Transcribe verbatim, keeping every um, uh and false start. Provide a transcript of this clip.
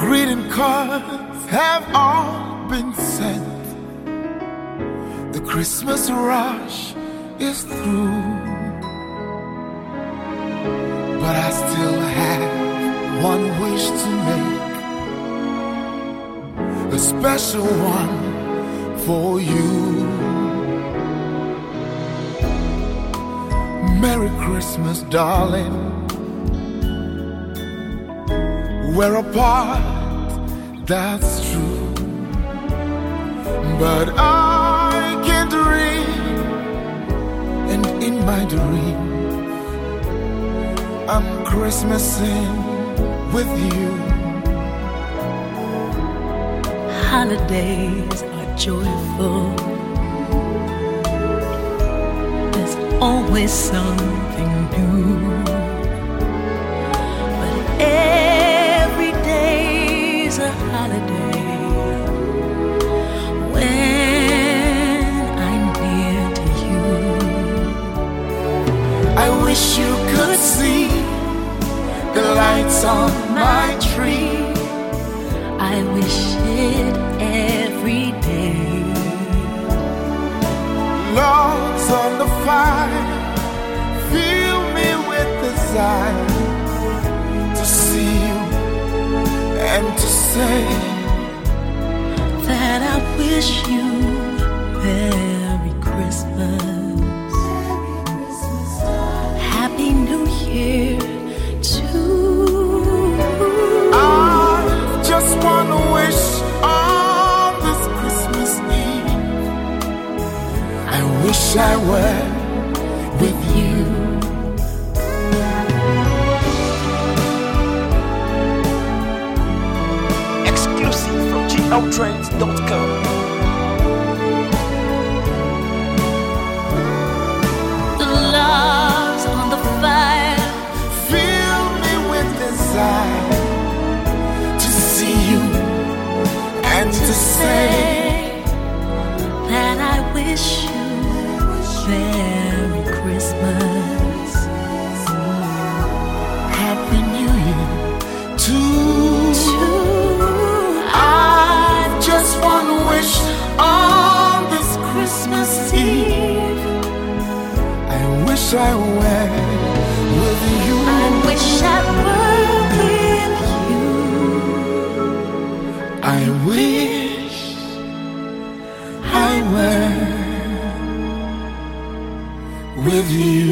Greeting cards have all been sent. The Christmas rush is through, but I still have one wish to make, a special one for you. Merry Christmas, darling. We're apart, that's true, but I can dream, and in my dream I'm Christmasing with you. Holidays are joyful. There's always something new, but every day's a holiday when I'm near to you. I wish you could see the lights on my tree. I wish it every day. Logs on the fire fill me with desire to see you and to say that I wish you Merry Christmas, Happy New Year too. I just want to wish on this Christmas Eve, I wish I were with you. Exclusive from G L Trends dot com. The logs on the fire fill me with desire to see you and to say that I wish you Merry Christmas, Happy New Year too. I Just one wish on this Christmas Eve, I wish I were with you. I wish I were with you. I wish I were with you.